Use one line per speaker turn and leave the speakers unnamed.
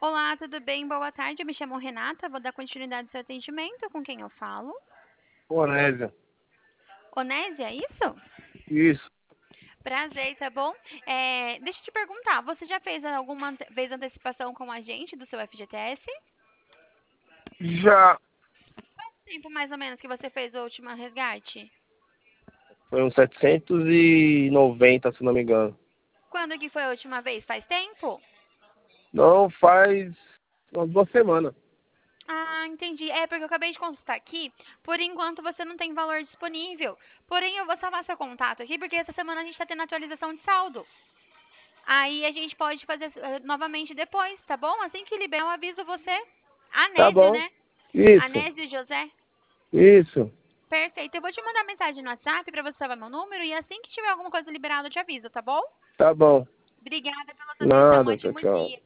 Olá, tudo bem? Boa tarde. Eu me chamo Renata, vou dar continuidade ao seu atendimento. Com quem eu falo?
Onésia.
Onésia, é isso?
Isso.
Prazer, tá bom? Deixa eu te perguntar, você já fez alguma vez antecipação com a gente do seu FGTS?
Já
Quanto tempo mais ou menos que você fez o último resgate?
foi uns 790, se não me engano.
Quando que foi a última vez? Faz tempo?
Não faz umas 2 semanas.
Ah, entendi. É, porque eu acabei de consultar aqui. Por enquanto você não tem valor disponível. Porém, eu vou salvar seu contato aqui, porque essa semana a gente está tendo atualização de saldo. Aí a gente pode fazer novamente depois, tá bom? Assim que liberar, eu aviso você.
Tá
Anésio,
bom.
né?
Isso.
Anésio José.
Isso.
Perfeito. Eu vou te mandar mensagem no WhatsApp pra você salvar meu número e assim que tiver alguma coisa liberada eu te aviso, tá bom?
Tá bom.
Obrigada pela sua atenção.
Nada. Tchau,
Ótimo dia.
tchau.